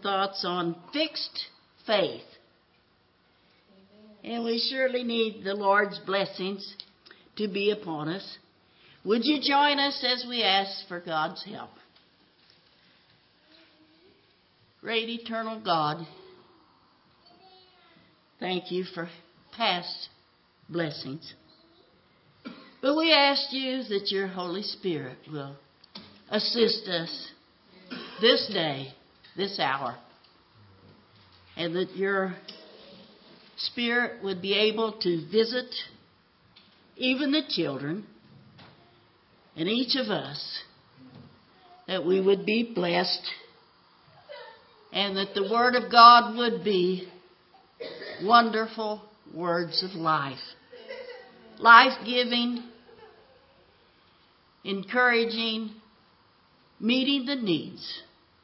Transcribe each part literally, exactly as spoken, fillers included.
thoughts on fixed faith. And we surely need the Lord's blessings to be upon us. Would you join us as we ask for God's help? Great eternal God, thank you for past blessings. But we ask you that your Holy Spirit will assist us this day, this hour, and that your Spirit would be able to visit even the children and each of us, that we would be blessed and that the Word of God would be wonderful words of life, life-giving, encouraging, meeting the needs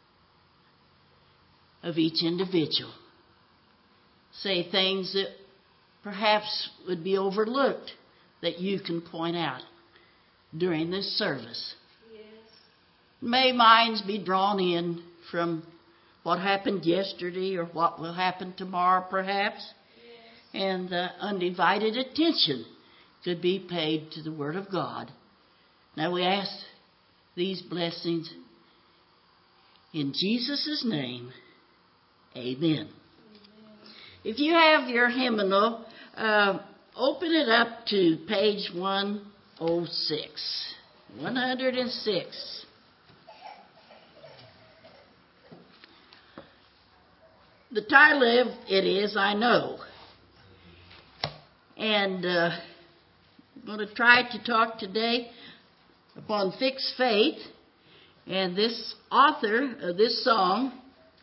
of each individual. Say things that perhaps would be overlooked that you can point out during this service. Yes. May minds be drawn in from what happened yesterday or what will happen tomorrow perhaps. Yes. And uh, undivided attention could be paid to the Word of God. Now we ask these blessings in Jesus' name. Amen. Amen. If you have your hymnal, uh, open it up to page one oh six. one oh six. The title of it is, I Know. And uh, I'm going to try to talk today upon fixed faith. And this author of this song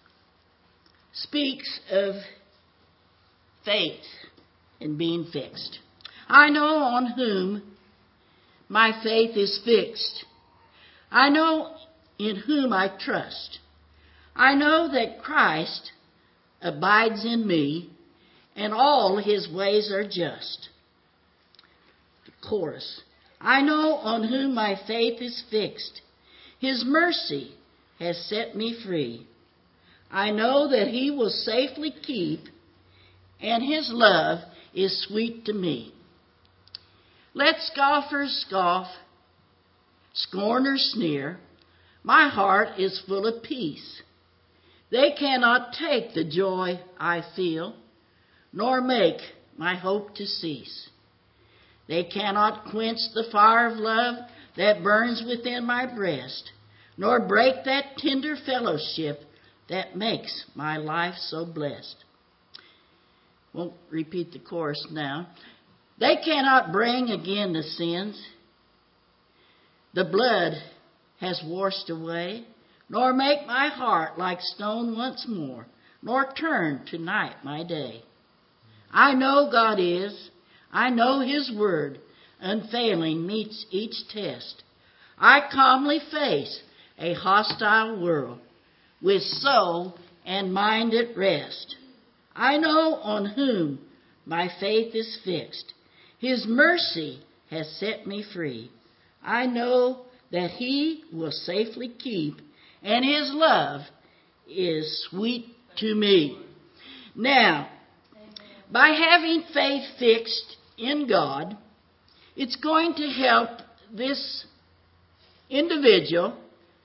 speaks of faith and being fixed. I know on whom my faith is fixed. I know in whom I trust. I know that Christ abides in me, and all his ways are just. The chorus. I know on whom my faith is fixed. His mercy has set me free. I know that he will safely keep, and his love is sweet to me. Let scoffers scoff, scorners sneer. My heart is full of peace. They cannot take the joy I feel, nor make my hope to cease. They cannot quench the fire of love that burns within my breast, nor break that tender fellowship that makes my life so blessed. Won't repeat the chorus now. They cannot bring again the sins the blood has washed away, nor make my heart like stone once more, nor turn tonight my day. I know God is, I know his word, unfailing meets each test. I calmly face a hostile world, with soul and mind at rest. I know on whom my faith is fixed. His mercy has set me free. I know that he will safely keep, and his love is sweet to me. Now, by having faith fixed in God, it's going to help this individual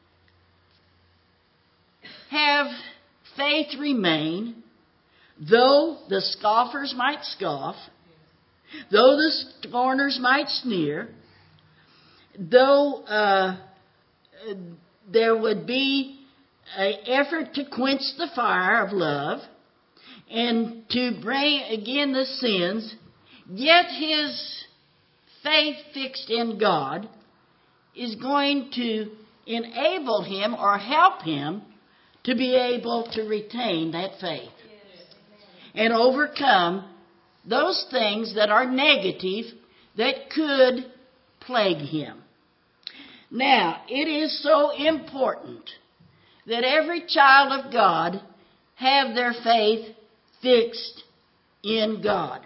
have faith remain, though the scoffers might scoff, though the scorners might sneer, though uh, there would be an effort to quench the fire of love and to bring again the sins, yet his faith fixed in God is going to enable him or help him to be able to retain that faith and overcome those things that are negative that could plague him. Now, it is so important that every child of God have their faith fixed in God.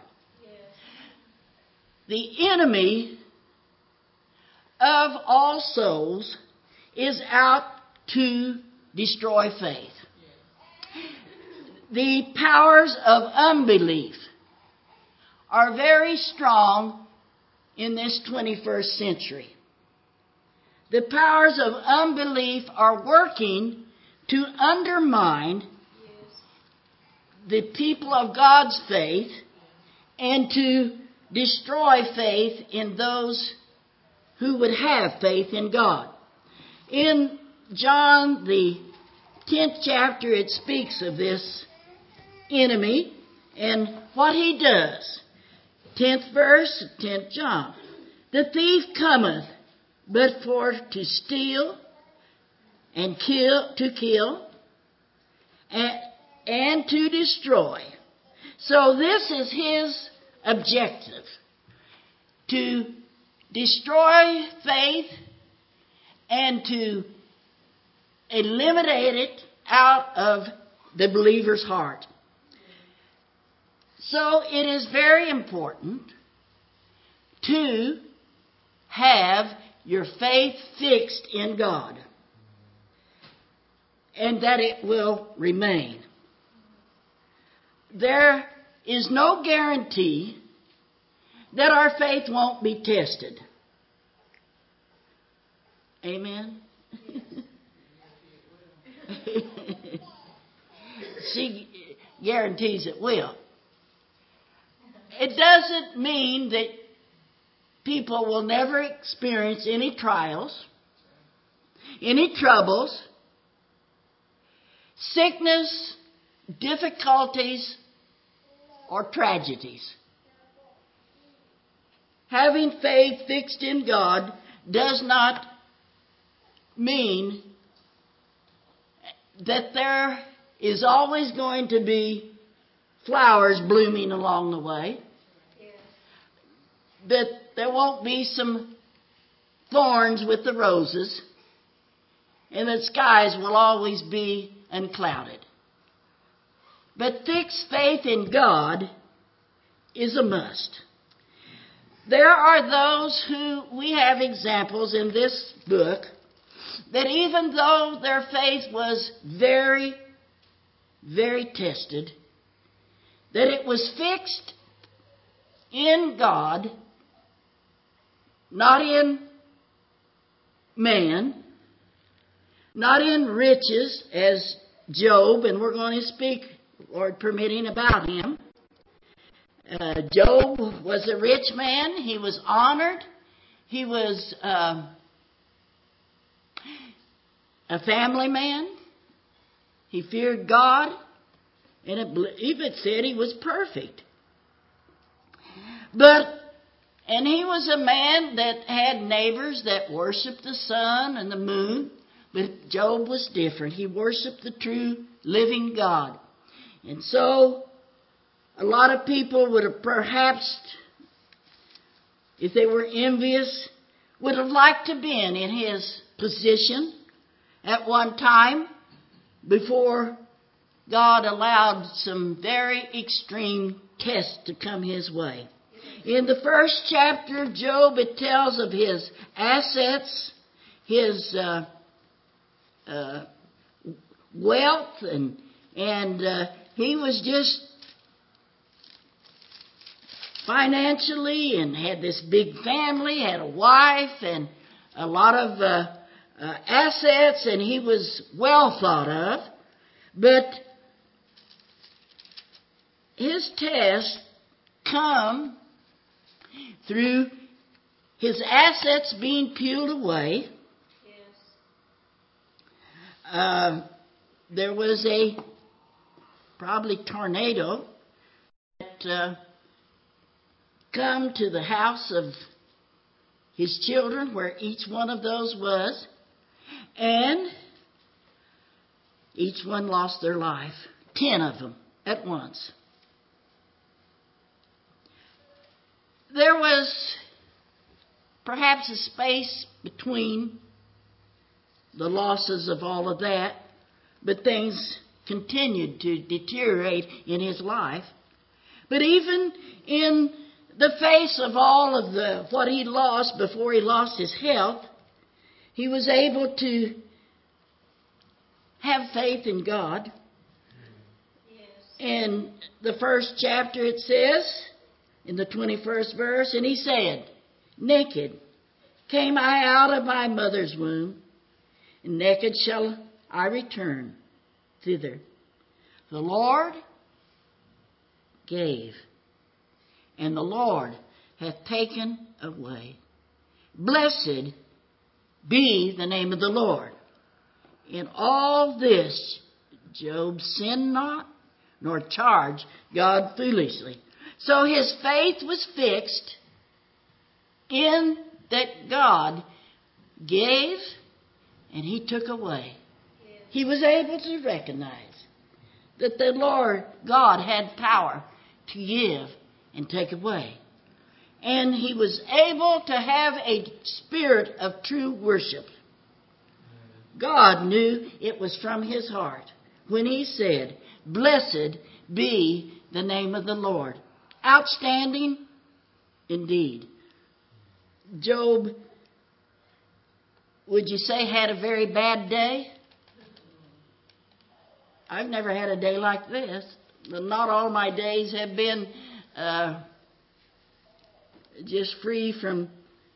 The enemy of all souls is out to destroy faith. the powers of unbelief are very strong in this twenty-first century. The powers of unbelief are working to undermine the people of God's faith and to destroy faith in those who would have faith in God. In John, the tenth chapter, it speaks of this enemy and what he does. tenth verse, tenth John. The thief cometh but for to steal and kill, to kill and, and to destroy. So this is his objective, to destroy faith and to eliminate it out of the believer's heart. So it is very important to have your faith fixed in God and that it will remain. There is no guarantee that our faith won't be tested. Amen? She guarantees it will. It doesn't mean that people will never experience any trials, any troubles, sickness, difficulties, or tragedies. Having faith fixed in God does not mean that there is always going to be flowers blooming along the way. That there won't be some thorns with the roses, and that skies will always be unclouded. But fixed faith in God is a must. There are those who, we have examples in this book, that even though their faith was very, very tested, that it was fixed in God, not in man, not in riches as Job, and we're going to speak, Lord permitting, about him. Uh, Job was a rich man. He was honored. He was uh, a family man. He feared God, and it, even said he was perfect. But And he was a man that had neighbors that worshiped the sun and the moon. But Job was different. He worshiped the true living God. And so a lot of people would have perhaps, if they were envious, would have liked to have been in his position at one time before God allowed some very extreme tests to come his way. In the first chapter of Job, it tells of his assets, his uh, uh, wealth, and and uh, he was just financially, and had this big family, had a wife, and a lot of uh, uh, assets, and he was well thought of. But his tests come through his assets being peeled away. Yes. Uh, there was a probably tornado that uh, come to the house of his children, where each one of those was, and each one lost their life. Ten of them at once. There was perhaps a space between the losses of all of that, but things continued to deteriorate in his life. But even in the face of all of the what he lost before he lost his health, he was able to have faith in God. Yes. In the first chapter it says, in the twenty-first verse, and he said, naked came I out of my mother's womb, and naked shall I return thither. The Lord gave, and the Lord hath taken away. Blessed be the name of the Lord. In all this Job sinned not, nor charged God foolishly. So his faith was fixed in that God gave and he took away. He was able to recognize that the Lord God had power to give and take away. And he was able to have a spirit of true worship. God knew it was from his heart when he said, blessed be the name of the Lord. Outstanding indeed. Job, would you say, had a very bad day? I've never had a day like this. Not all my days have been uh, just free from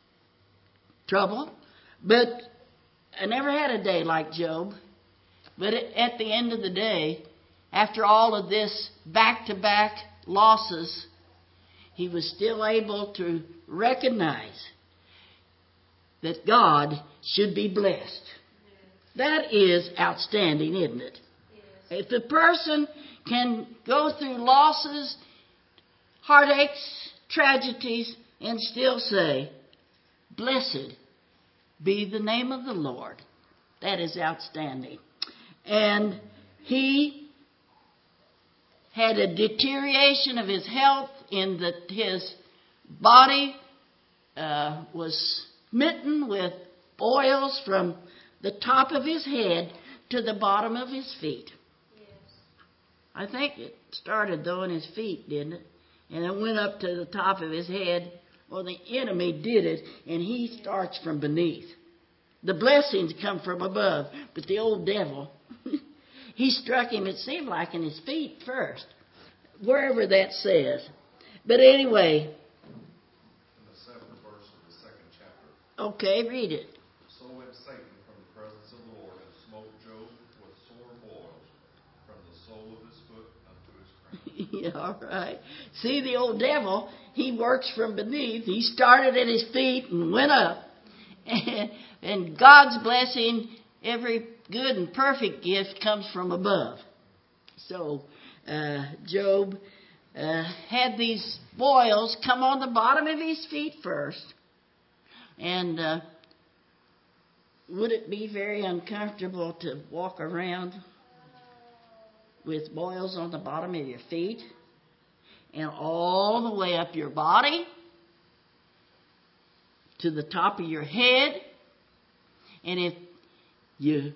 trouble. But I never had a day like Job. But at the end of the day, after all of this back-to-back losses, he was still able to recognize that God should be blessed. That is outstanding, isn't it? If a person can go through losses, heartaches, tragedies, and still say, blessed be the name of the Lord, that is outstanding. And he had a deterioration of his health in that his body uh, was smitten with boils from the top of his head to the bottom of his feet. Yes. I think it started though in his feet, didn't it? And it went up to the top of his head. Well, the enemy did it, and he starts from beneath. The blessings come from above, but the old devil, he struck him, it seemed like, in his feet first, wherever that says. But anyway. In the seventh verse of the second chapter. Okay, read it. So went Satan from the presence of the Lord and smote Job with sore boils from the sole of his foot unto his crown. Yeah, all right. See, the old devil, he works from beneath. He started at his feet and went up. And, and God's blessing, every good and perfect gift comes from above. So uh, Job uh, had these boils come on the bottom of his feet first. And uh, would it be very uncomfortable to walk around with boils on the bottom of your feet and all the way up your body to the top of your head? And if you,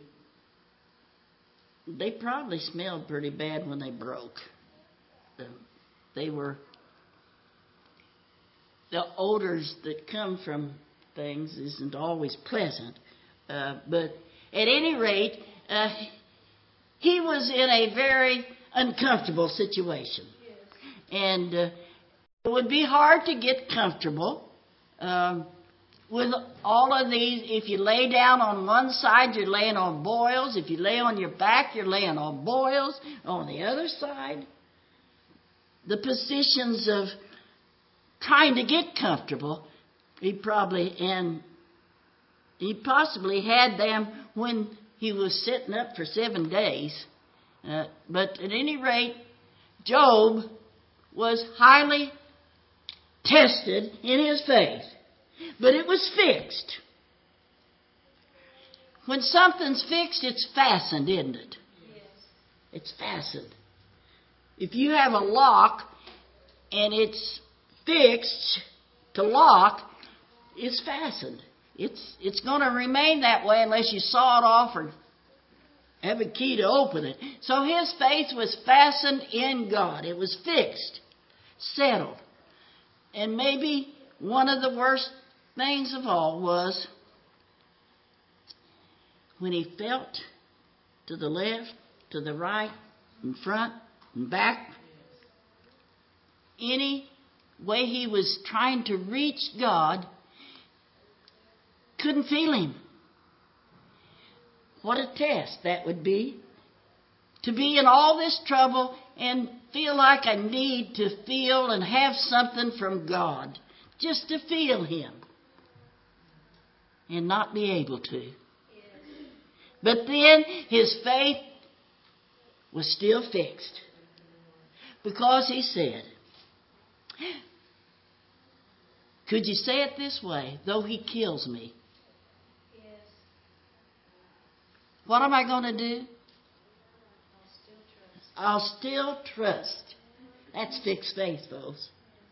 they probably smelled pretty bad when they broke. They were, the odors that come from things isn't always pleasant. Uh, but at any rate, uh, he was in a very uncomfortable situation. Yes. And uh, it would be hard to get comfortable um, with all of these. If you lay down on one side, you're laying on boils. If you lay on your back, you're laying on boils. On the other side, the positions of trying to get comfortable, he probably, and he possibly had them when he was sitting up for seven days. Uh, but at any rate, Job was highly tested in his faith. But it was fixed. When something's fixed, it's fastened, isn't it? Yes. It's fastened. If you have a lock and it's fixed to lock, it's fastened. It's it's going to remain that way unless you saw it off or have a key to open it. So his faith was fastened in God. It was fixed, settled. And maybe one of the worst things of all was when he felt to the left, to the right, in front, Back any way he was trying to reach God, couldn't feel him. What a test that would be. To be in all this trouble and feel like I need to feel and have something from God. Just to feel him. And not be able to. But then his faith was still fixed. Because he said, could you say it this way? Though he kills me. Yes. What am I going to do? I'll still I'll trust. still trust. That's fixed faith, folks.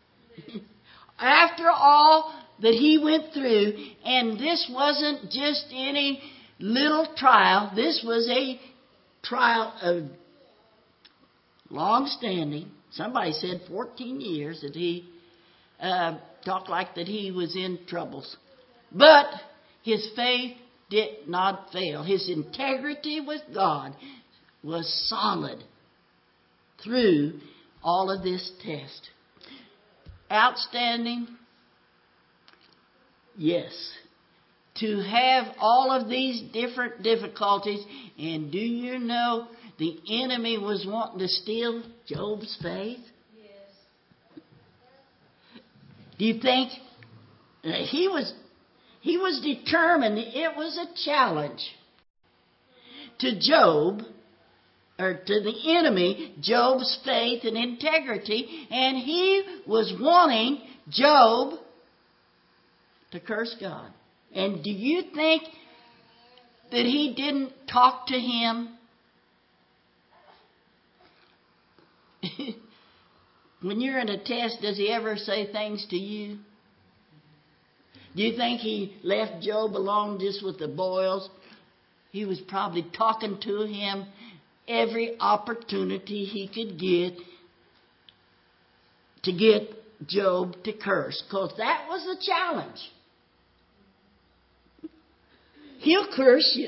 After all that he went through, and this wasn't just any little trial. This was a trial of long-standing. Somebody said fourteen years that he uh, talked like that he was in troubles. But his faith did not fail. His integrity with God was solid through all of this test. Outstanding? Yes. To have all of these different difficulties, and do you know the enemy was wanting to steal Job's faith? Yes. Do you think uh, he was he was determined? It was a challenge to Job, or to the enemy, Job's faith and integrity, and he was wanting Job to curse God. And do you think that he didn't talk to him? When you're in a test, does he ever say things to you? Do you think he left Job alone just with the boils? He was probably talking to him every opportunity he could get to get Job to curse, because that was the challenge. He'll curse you.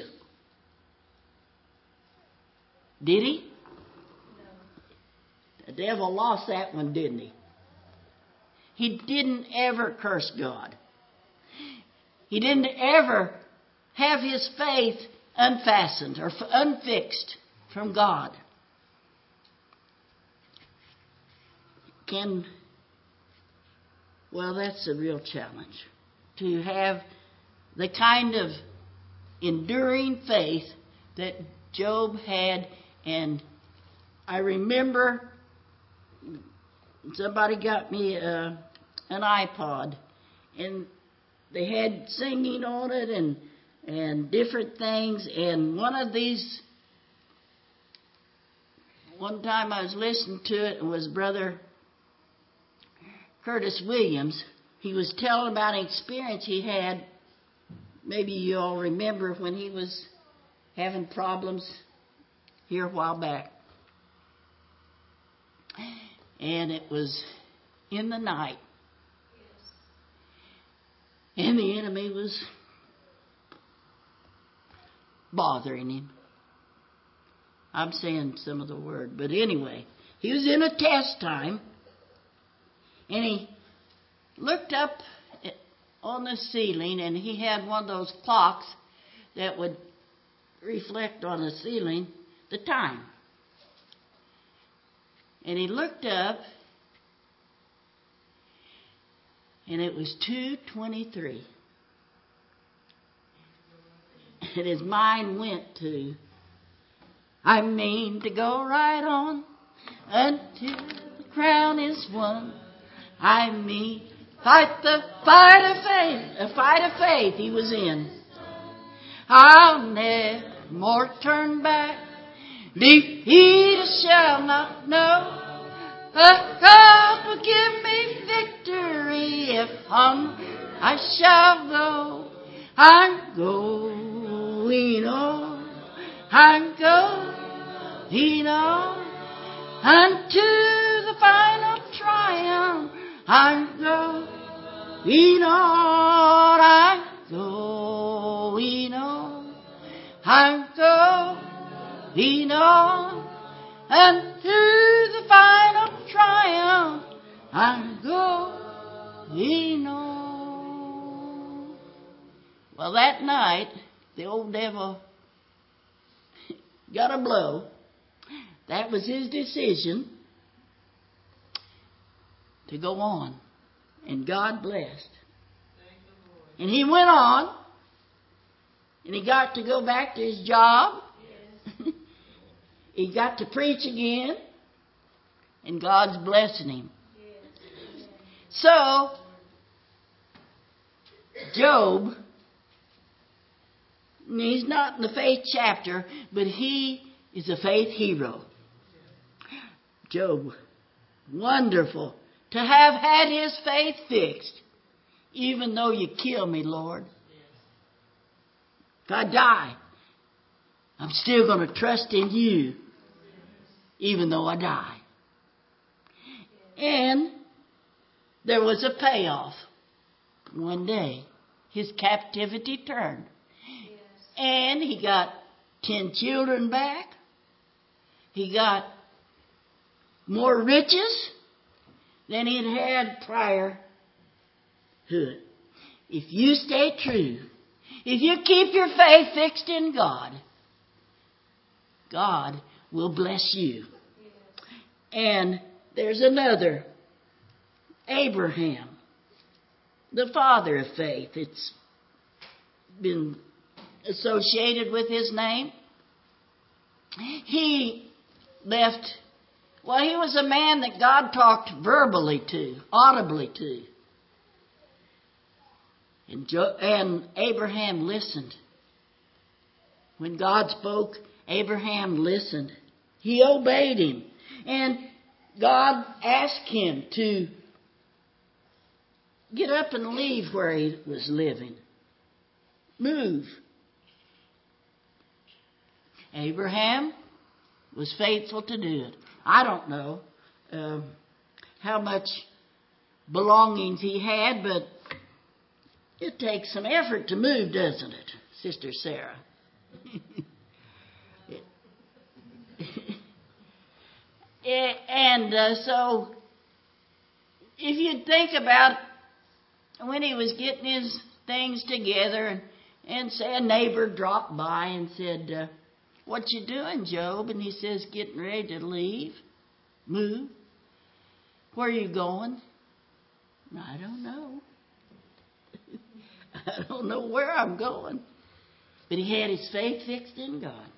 Did he? No. The devil lost that one, didn't he? He didn't ever curse God. He didn't ever have his faith unfastened or unfixed from God. Can, well, that's a real challenge. To have the kind of enduring faith that Job had. And I remember somebody got me uh, an iPod, and they had singing on it and and different things. And one of these, one time I was listening to it, and was Brother Curtis Williams. He was telling about an experience he had. Maybe you all remember when he was having problems here a while back. And it was in the night. Yes. And the enemy was bothering him. I'm saying some of the word. But anyway, he was in a test time. And he looked up on the ceiling, and he had one of those clocks that would reflect on the ceiling the time. And he looked up, and it was two twenty-three. And his mind went to, I mean to go right on until the crown is won. I mean, fight the fight of faith, a fight of faith he was in. I'll never more turn back. Defeat shall not know. But God will give me victory if on I shall go. I'm going on. I'm going on unto the final triumph. I'm going on. I'm going on. I'm going on unto the I'm going on. Well, that night, the old devil got a blow. That was his decision to go on. And God blessed. And he went on. And he got to go back to his job. Yes. He got to preach again. And God's blessing him. Yes. So, Job, he's not in the faith chapter, but he is a faith hero. Job, wonderful to have had his faith fixed. Even though you kill me, Lord. If I die, I'm still going to trust in you. Even though I die. And there was a payoff. One day, his captivity turned. And he got ten children back. He got more riches than he'd had prior to it. If you stay true, if you keep your faith fixed in God, God will bless you. And there's another, Abraham, the father of faith. It's been associated with his name. He left, well, he was a man that God talked verbally to, audibly to. And, Jo- and Abraham listened. When God spoke, Abraham listened. He obeyed him. And God asked him to get up and leave where he was living. Move. Abraham was faithful to do it. I don't know um, how much belongings he had, but it takes some effort to move, doesn't it, Sister Sarah? And uh, so, if you think about when he was getting his things together, and, and say a neighbor dropped by and said, uh, "What you doing, Job?" And he says, "Getting ready to leave, move." "Where are you going?" "I don't know." I don't know where I'm going. But he had his faith fixed in God.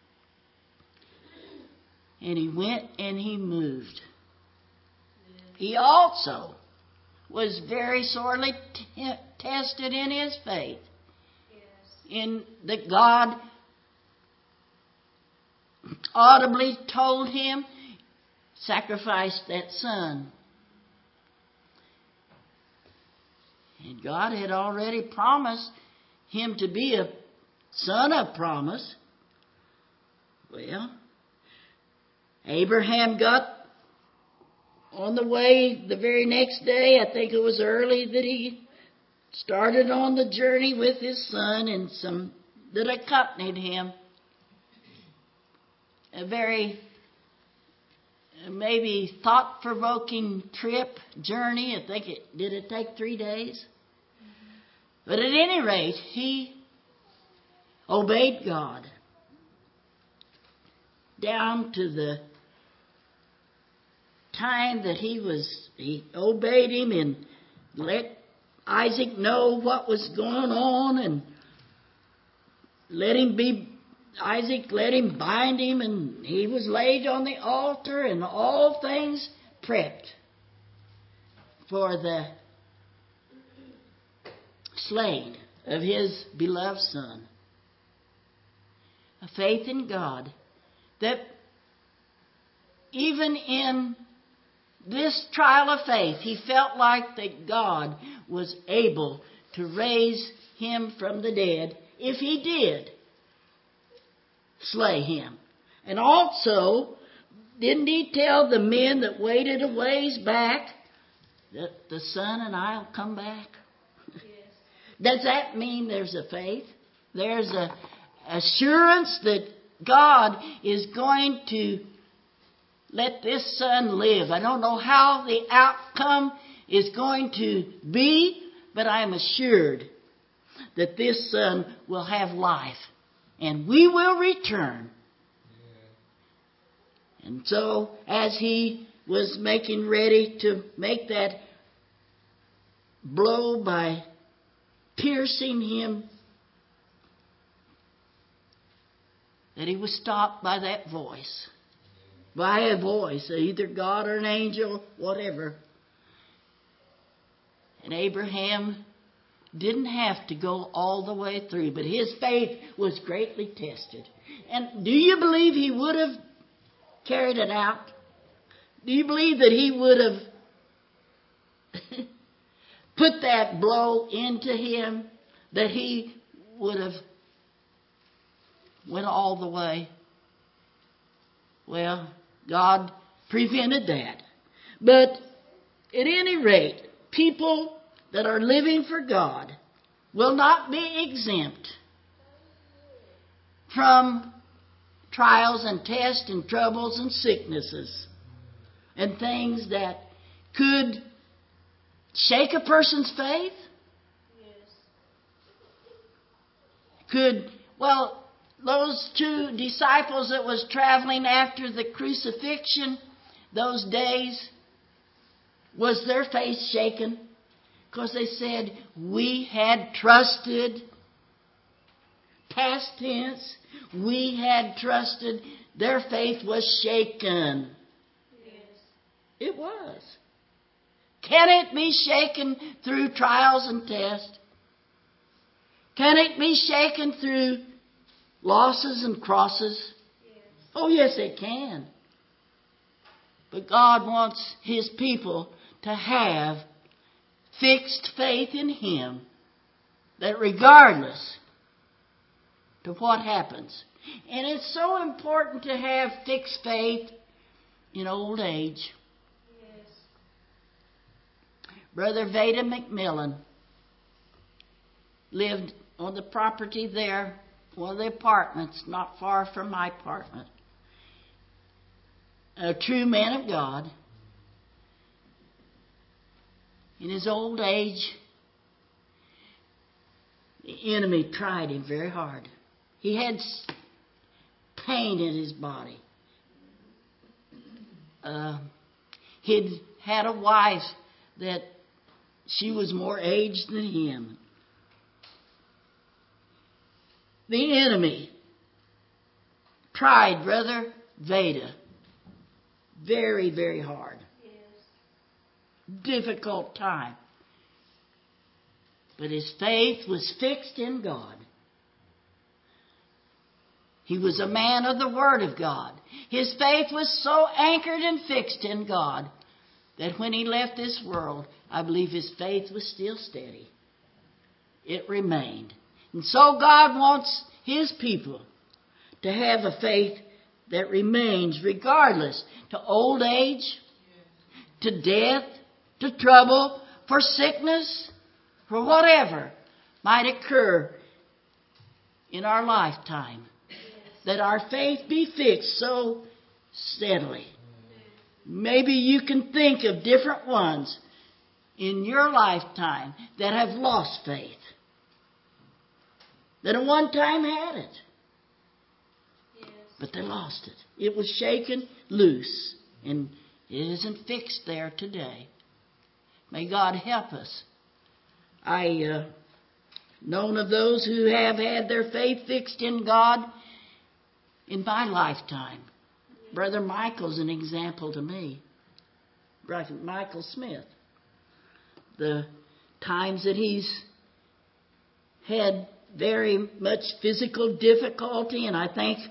And he went and he moved. He also was very sorely t- tested in his faith. In that God audibly told him, sacrifice that son. And God had already promised him to be a son of promise. Well, Abraham got on the way the very next day. I think it was early that he started on the journey with his son and some that accompanied him. A very maybe thought-provoking trip, journey. I think it did it take three days? But at any rate, he obeyed God down to the time that he was, he obeyed him and let Isaac know what was going on and let him be, Isaac let him bind him, and he was laid on the altar and all things prepped for the slaying of his beloved son. A faith in God that even in this trial of faith, he felt like that God was able to raise him from the dead if he did slay him. And also, didn't he tell the men that waited a ways back that the son and I will come back? Yes. Does that mean there's a faith? There's a assurance that God is going to let this son live. I don't know how the outcome is going to be, but I am assured that this son will have life, and we will return. And so, as he was making ready to make that blow by piercing him, that he was stopped by that voice. By a voice, either God or an angel, whatever. And Abraham didn't have to go all the way through, but his faith was greatly tested. And do you believe he would have carried it out? Do you believe that he would have put that blow into him? That he would have went all the way? Well, God prevented that. But at any rate, people that are living for God will not be exempt from trials and tests and troubles and sicknesses and things that could shake a person's faith. Yes. Could, well, those two disciples that was traveling after the crucifixion those days, was their faith shaken? Because they said, we had trusted, past tense, we had trusted. Their faith was shaken. Yes. It was. Can it be shaken through trials and tests? Can it be shaken through losses and crosses? Yes. Oh, yes, it can. But God wants His people to have fixed faith in Him, that regardless to what happens. And it's so important to have fixed faith in old age. Yes. Brother Veda McMillan lived on the property there, one of the apartments not far from my apartment. A true man of God. In his old age, the enemy tried him very hard. He had pain in his body. Uh, he'd had a wife that she was more aged than him. The enemy tried Brother Veda very, very hard. Difficult time. But his faith was fixed in God. He was a man of the Word of God. His faith was so anchored and fixed in God that when he left this world, I believe his faith was still steady. It remained. And so God wants His people to have a faith that remains regardless to old age, to death, to trouble, for sickness, for whatever might occur in our lifetime. Yes. That our faith be fixed so steadily. Maybe you can think of different ones in your lifetime that have lost faith. That at one time had it. Yes. But they lost it. It was shaken loose. And it isn't fixed there today. May God help us. I uh, known of those who have had their faith fixed in God in my lifetime. Yes. Brother Michael's an example to me. Brother Michael Smith. The times that he's had very much physical difficulty, and I think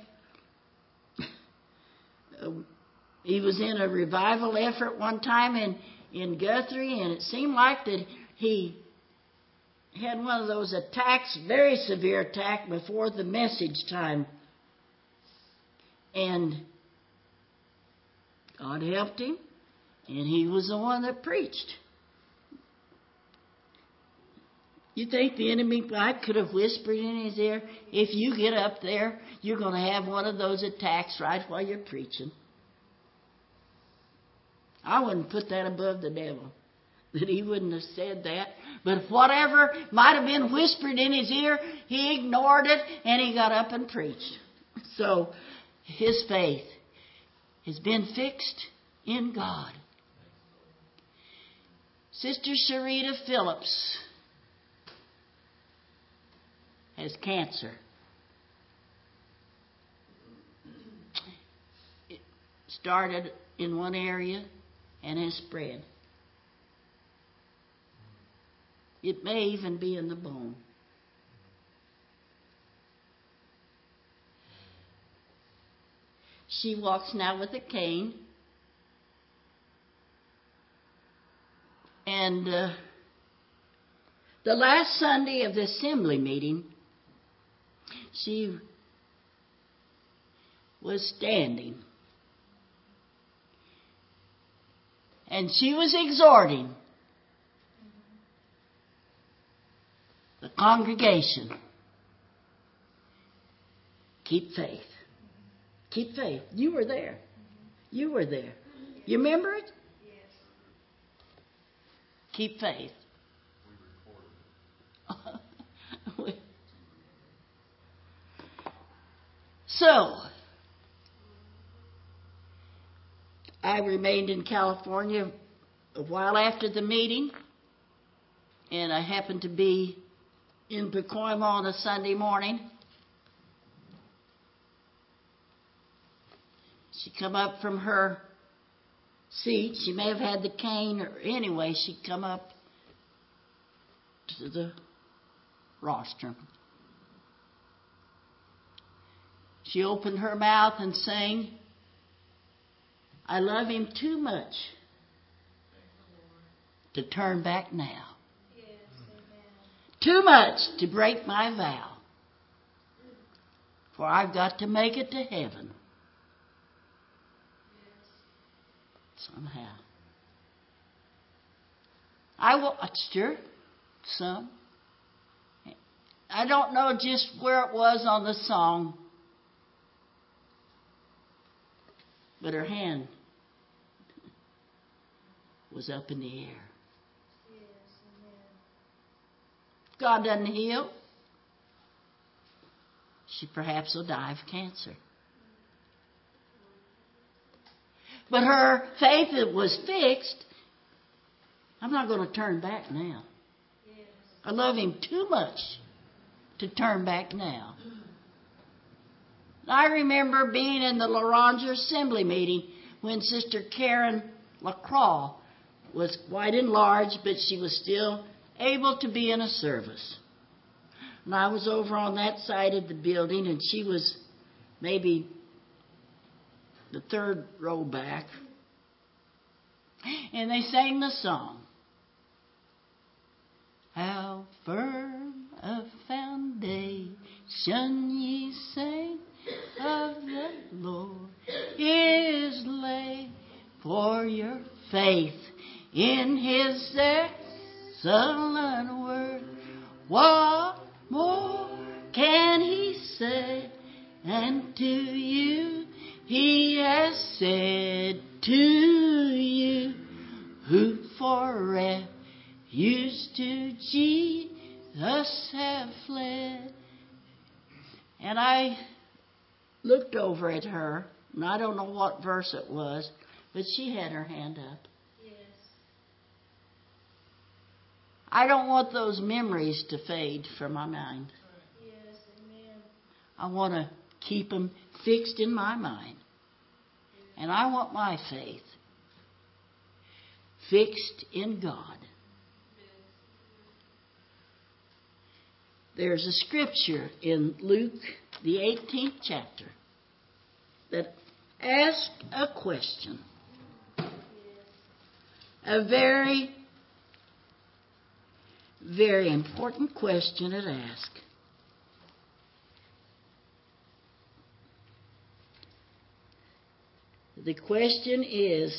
uh, he was in a revival effort one time in, in Guthrie, and it seemed like that he had one of those attacks, very severe attack, before the message time. And God helped him, and he was the one that preached. You think the enemy, I could have whispered in his ear, if you get up there, you're going to have one of those attacks right while you're preaching. I wouldn't put that above the devil, that he wouldn't have said that. But whatever might have been whispered in his ear, he ignored it and he got up and preached. So his faith has been fixed in God. Sister Sharita Phillips has cancer. It started in one area and has spread. It may even be in the bone. She walks now with a cane. And uh, the last Sunday of the assembly meeting, she was standing. And she was exhorting the congregation. Keep faith. Keep faith. You were there. You were there. You remember it? Keep faith. So, I remained in California a while after the meeting, and I happened to be in Pacoima on a Sunday morning. She come up from her seat. She may have had the cane, or anyway, she'd come up to the rostrum. She opened her mouth and sang, I love him too much to turn back now. Yes, amen. Too much to break my vow. For I've got to make it to heaven. Somehow. I watched her some. I don't know just where it was on the song, but her hand was up in the air. Yes, amen. God doesn't heal. She perhaps will die of cancer. But her faith was fixed. I'm not going to turn back now. Yes. I love him too much to turn back now. I remember being in the Loranger Assembly meeting when Sister Karen LaCroix was quite enlarged, but she was still able to be in a service. And I was over on that side of the building, and she was maybe the third row back. And they sang the song. How firm a foundation ye say of the Lord is laid, for your faith in his excellent word. What more can he say? And to you he has said, to you who for refuge to Jesus have fled. And I looked over at her, and I don't know what verse it was, but she had her hand up. Yes. I don't want those memories to fade from my mind. Yes, amen. I want to keep them fixed in my mind. And I want my faith fixed in God. There's a scripture in Luke, the eighteenth chapter, that asks a question. A very, very important question it asks. The question is,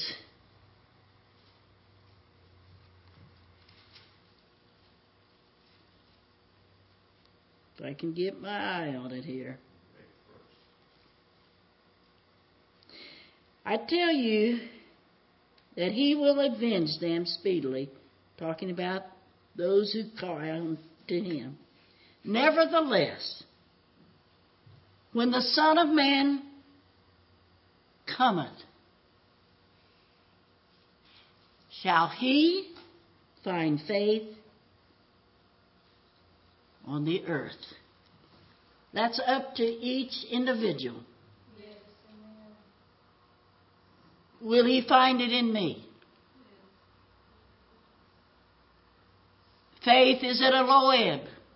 if I can get my eye on it here. I tell you that he will avenge them speedily. Talking about those who cry unto him. Nevertheless, when the Son of Man cometh, shall he find faith on the earth? That's up to each individual. Yes, amen. Will he find it in me? Faith is at a low ebb.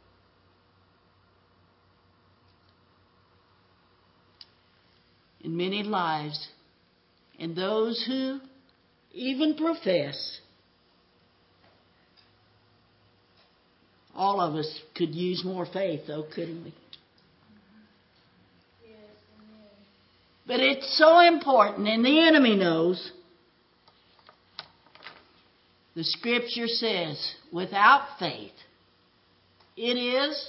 In many lives, and those who even profess, all of us could use more faith, though, couldn't we? Yes, amen. But it's so important, and the enemy knows. The Scripture says, without faith, it is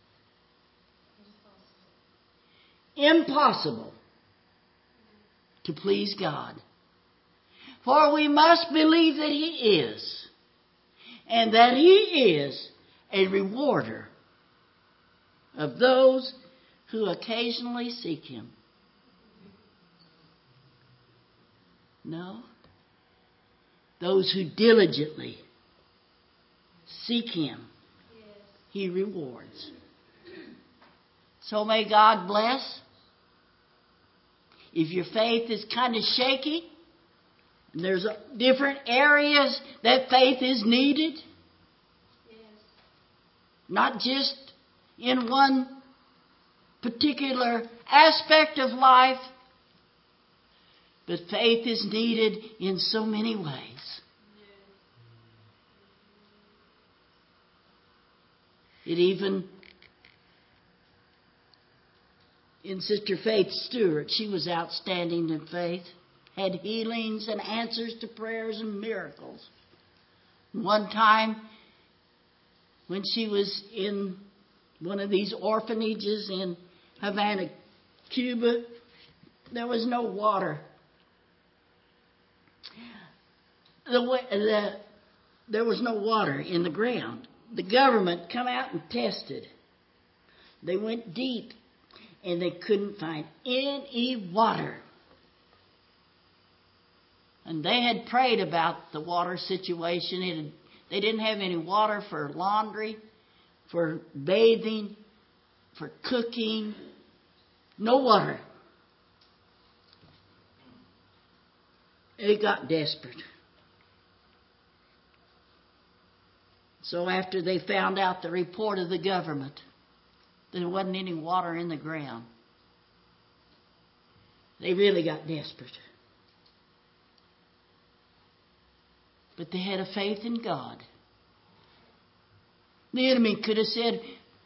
impossible to please God. For we must believe that He is, and that He is a rewarder of those who occasionally seek Him. No. Those who diligently seek Him, Yes. He rewards. So may God bless. If your faith is kind of shaky, and there's different areas that faith is needed, Yes. not just in one particular aspect of life, but faith is needed in so many ways. It even, in Sister Faith Stewart, she was outstanding in faith, had healings and answers to prayers and miracles. One time, when she was in one of these orphanages in Havana, Cuba, there was no water. The, the, there was no water in the ground. The government come out and tested. They went deep, and they couldn't find any water. And they had prayed about the water situation. It had, they didn't have any water for laundry, for bathing, for cooking. No water. They got desperate. So after they found out the report of the government, there wasn't any water in the ground, they really got desperate. But they had a faith in God. The enemy could have said,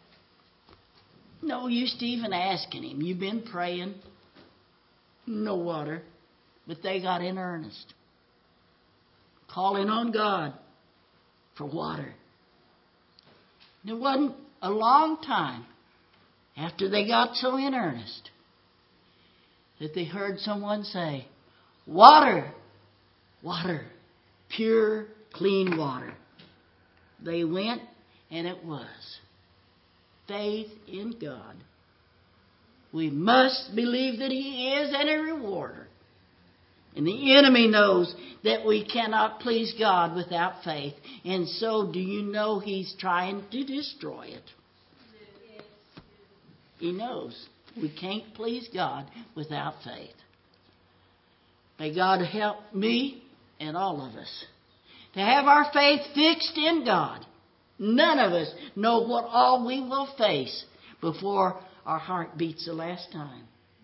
no use to even asking him. You've been praying. No water. But they got in earnest, calling on God for water. It wasn't a long time after they got so in earnest that they heard someone say, water, water, pure, clean water. They went, and it was faith in God. We must believe that He is and a rewarder. And the enemy knows that we cannot please God without faith. And so do you know he's trying to destroy it? He knows we can't please God without faith. May God help me and all of us to have our faith fixed in God. None of us know what all we will face before our heart beats the last time.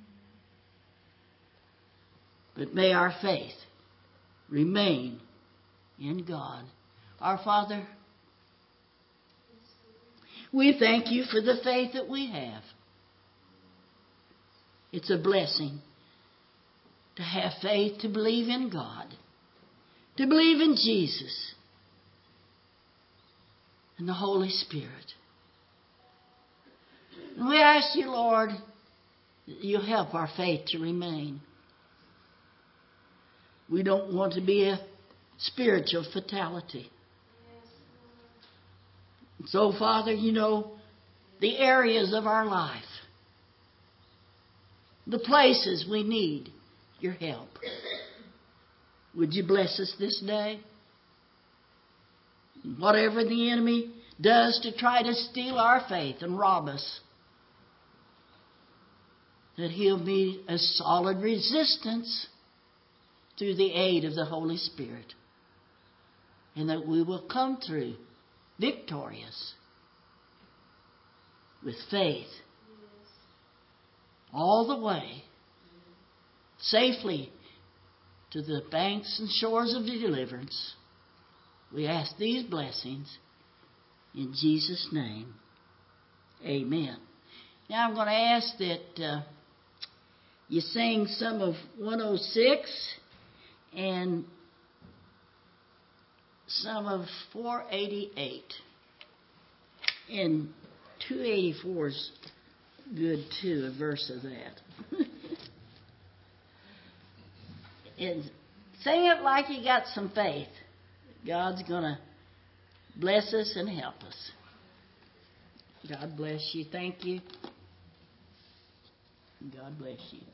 But may our faith remain in God. Our Father, we thank You for the faith that we have. It's a blessing to have faith, to believe in God, to believe in Jesus and the Holy Spirit. And we ask You, Lord, that You'll help our faith to remain. We don't want to be a spiritual fatality. So, Father, you know the areas of our life, the places we need your help. Would you bless us this day? Whatever the enemy does to try to steal our faith and rob us, that he'll be a solid resistance through the aid of the Holy Spirit, and that we will come through victorious with faith all the way safely to the banks and shores of deliverance. We ask these blessings in Jesus' name. Amen. Now I'm going to ask that uh, you sing some of one oh six and some of four eighty-eight. And two eighty-four is good too, a verse of that. And sing it like you got some faith. God's going to bless us and help us. God bless you. Thank you. God bless you.